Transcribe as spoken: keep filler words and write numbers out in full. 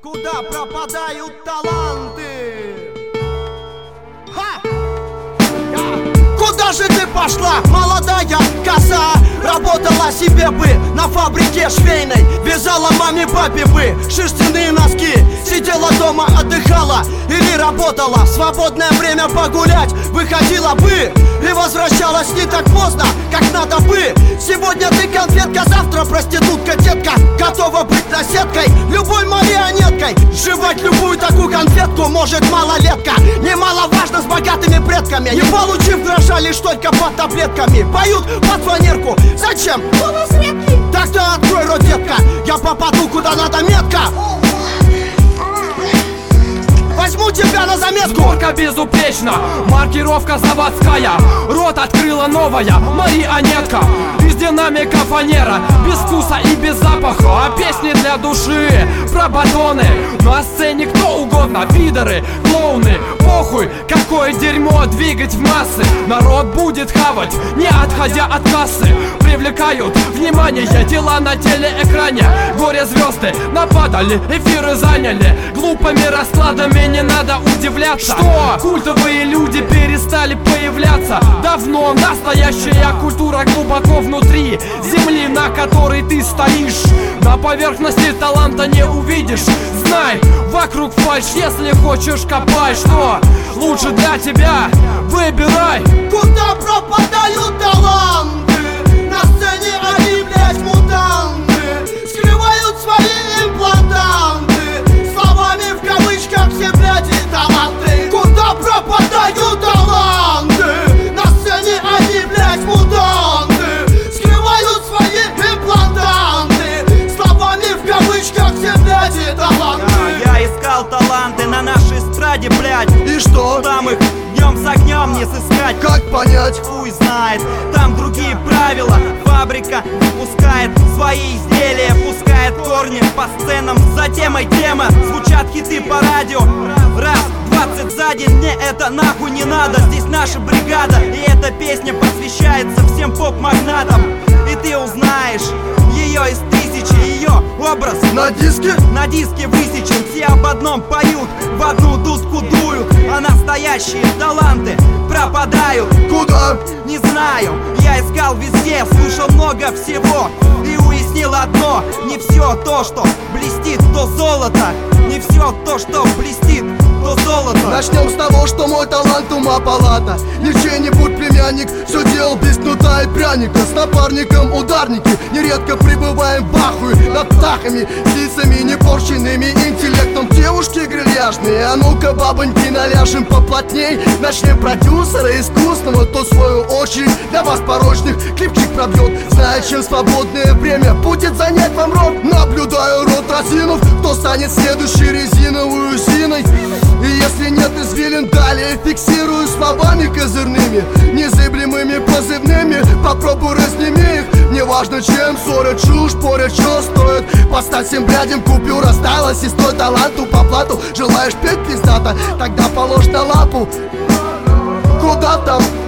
Куда пропадают таланты? Ха! Куда же ты пошла, молодая коза? Работала себе бы на фабрике швейной, вязала маме папе бы шерстяные носки. Сидела дома, отдыхала или работала, в свободное время погулять выходила бы и возвращалась не так поздно, как надо бы. Сегодня ты конфетка, завтра проститутка, детка. Готова быть наседкой, любой марионеткой, жевать любую такую конфетку может малолетка. Немаловажно с богатыми предками, не получив гроша лишь только под таблетками. Поют под фанерку, зачем? Голос редкий. Так-то открой рот, детка, я попаду куда надо метко. Возьму тебя на заметку. Сборка безупречна, маркировка заводская. Рот открыла новая марионетка. Из динамика фанера, без вкуса и без запаха, а песни для души, про батоны. На сцене кто угодно, пидоры, клоуны. Похуй, какое дерьмо двигать в массы. Народ будет хавать, не отходя от кассы. Привлекают внимание дела на телеэкране. Горе-звезды нападали, эфиры заняли. Глупыми раскладами не надо удивляться, что культовые люди перестали появляться. Давно настоящая культура глубоко внутри земли, на которой ты стоишь. На поверхности таланта не увидишь. Знай, вокруг фальшь, если хочешь копай. Что лучше для тебя, выбирай. Куда пропадают таланты? На сцене они, блядь, мутанты. Скрывают свои имплантанты, словами в кавычках все, блядь, и таланты. Куда пропадают таланты? На сцене они, блядь, мутанты. Скрывают свои имплантанты, словами в кавычках все, блядь, и таланты. Я искал таланты на нашей эстраде, блядь. И что? Там их днем с огнем не сыскать. Как понять? Хуй знает, там другие правила. Фабрика выпускает свои изделия, пускает корни по сценам. За темой тема, звучат хиты по радио. Раз, двадцать за день, мне это нахуй не надо. Здесь наша бригада, и эта песня посвящается всем поп-магнатам. И ты узнаешь ее из тысячи, ее образ на диске? На диске высечен, все об одном поют, в одну дудку дуют. А настоящие таланты пропадают. Куда? Не знаю, я искал везде, слышал много всего и уяснил одно: не все то, что блестит, то золото. Не все то, что блестит, то золото. Начнем с того, что мой талант ума палата. Не чей-нибудь племянник, все делал без кнута и пряника. С напарником ударники, нередко пребываем в ахуе над птахами, с лицами непорченными интеллектом. Девушки грильяжные, а ну-ка, бабоньки, наляжем поплотней. Начнем продюсера искусного, то в свою очередь для вас порочных клипчик пробьет. Зная, чем свободное время будет занять вам рот. Наблюдаю рот разинув, кто станет следующей резиновую зиной. И если нет извилин, далее фиксирую словами козырными, незыблемыми позывными. Попробуй разними их, неважно чем ссорят, чушь, порят, что стоит. Поставь всем блядям купюр, осталось и стой таланту по плату. Желаешь петь пиздато, тогда положь на лапу. Куда там?